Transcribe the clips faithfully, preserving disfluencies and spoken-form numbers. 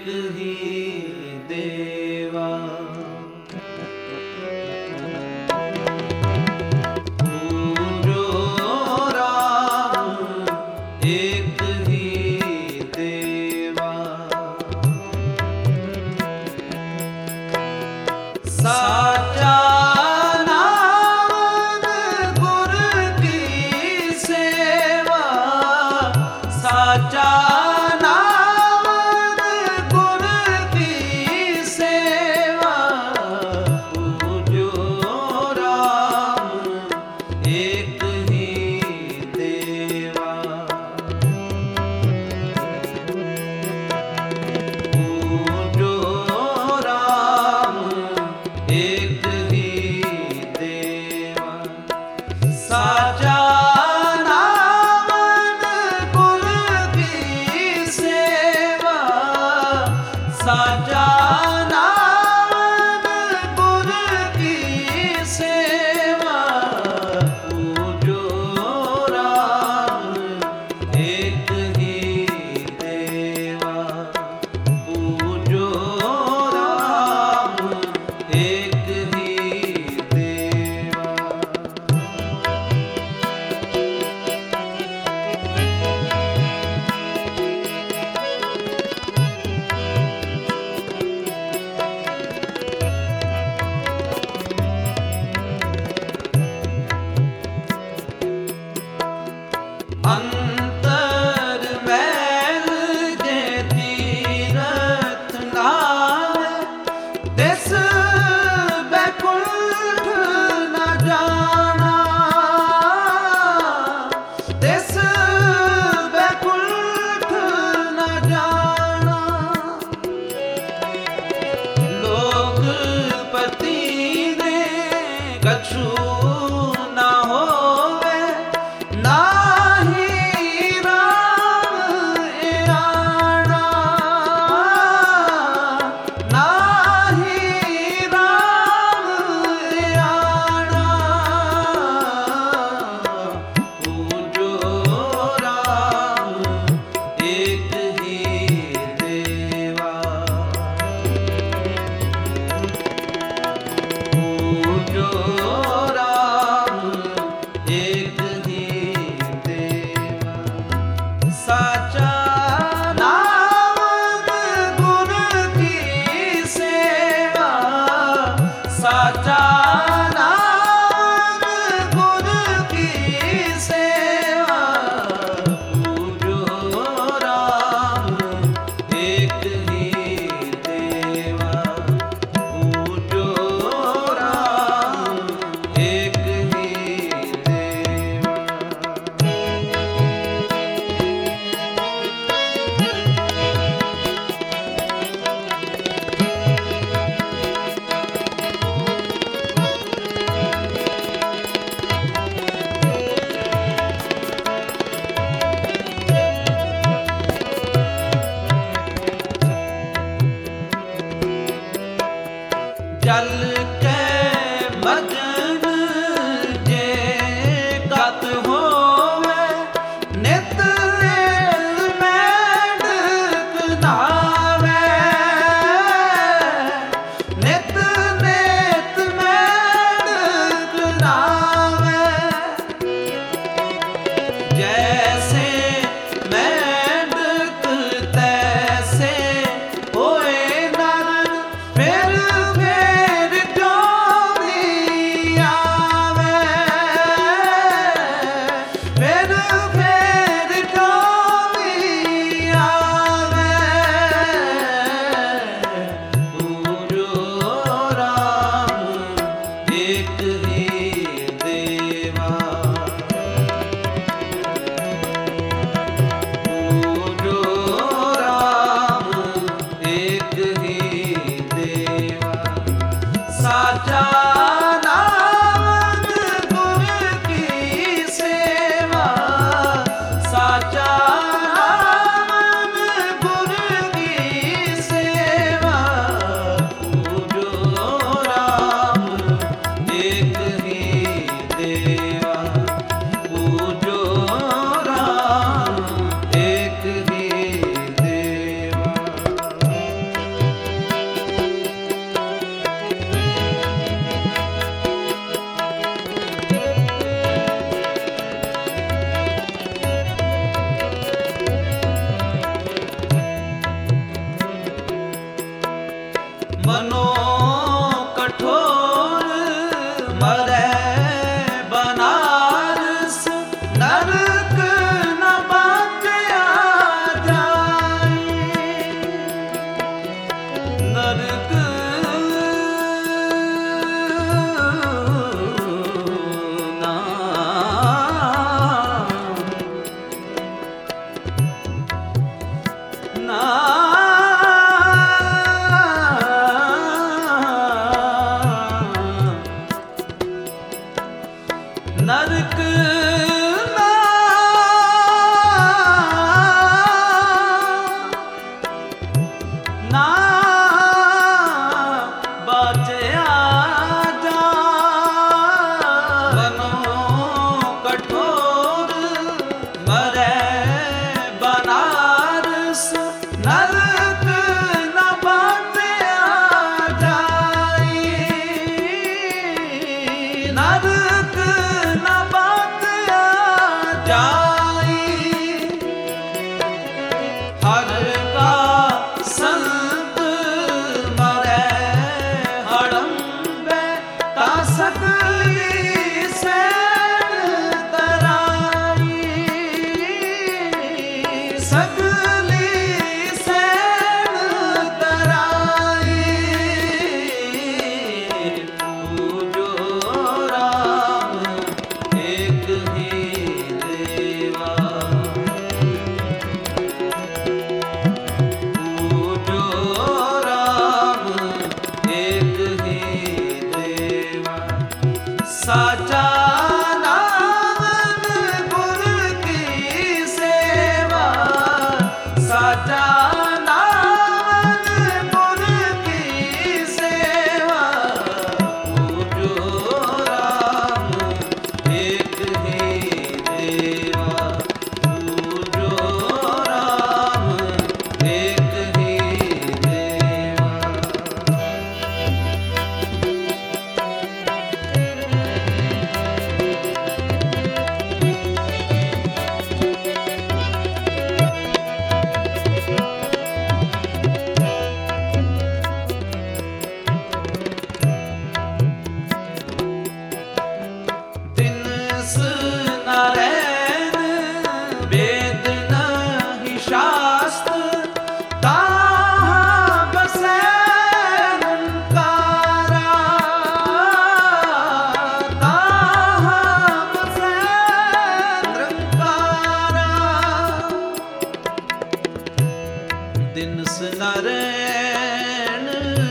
ही देवा। पूजो राम एक ही देवा। साचा नाम गुर की सेवा। साचा नाम गुर की सेवा। पूजो राम एक ही देवा। पूजो राम एक ही देवा। साचा नाम गुर की सेवा। साचा नाम गुर की सेवा। पूजो राम एक ही देवा। पूजो राम एक ही देवा। अंतर मैल जे तीरथ नावे। तिस बैकुंठ न जाना। तिस बैकुंठ न जाना। लोकपति ने कछु न होवे। नाहि राम एराना। नाहि राम एराना। पूजो राम एक ही देवा। पूजो राम एक ही देवा। साचा नाम गुर की सेवा। साचा नाम गुर की सेवा। पूजो राम एक ही देवा। पूजो राम एक ही देवा। जल के मगन जे कत होवे। नित मेंढक नावे। नित नेत मेंढक नावे। जैसे मेंढक तैसे होए नर। फिर फेर मनो कठोर मरै बनारस नरक न बांचया जाई नरक नरक ना ना बाचया जा बनो कठोर मरै बनारस नरक न बाचया जाई नरक हर का संत मरै हड़ंबे ता सकली सैन तराई सकली सैन तराई पूजो राम एक ही देवा साचा नाम गुर की सेवा साचा नाम गुर की सेवा पूजो राम एक ही देवा पूजो राम एक ही देवा नारायण वेद नहीं शास्त्र ताहाँ बसै निरंकारा ताहाँ बसै निरंकारा दिनस नारायण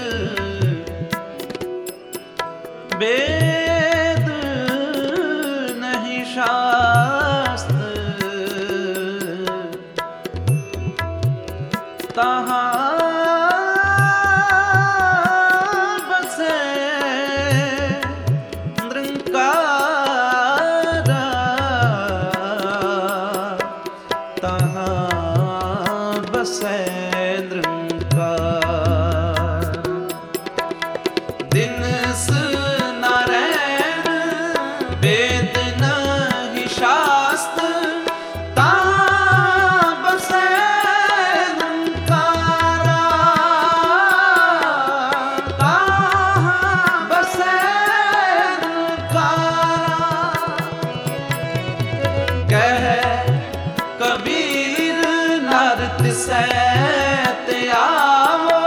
वेद नहीं शास्त्र तहाँ बसै निरंकारा तहाँ बसै निरंकारा दिनस नारायण वेद नहीं शास्त्र ताहाँ बसै निरंकारा ताहाँ बसै निरंकारा कह कबीर नर तिसै त्यावो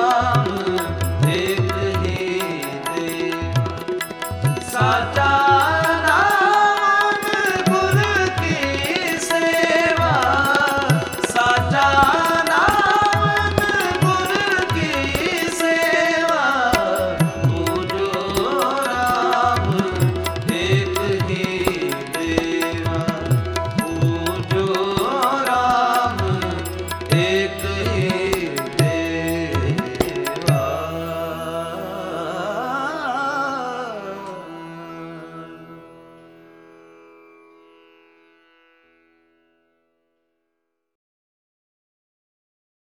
साचा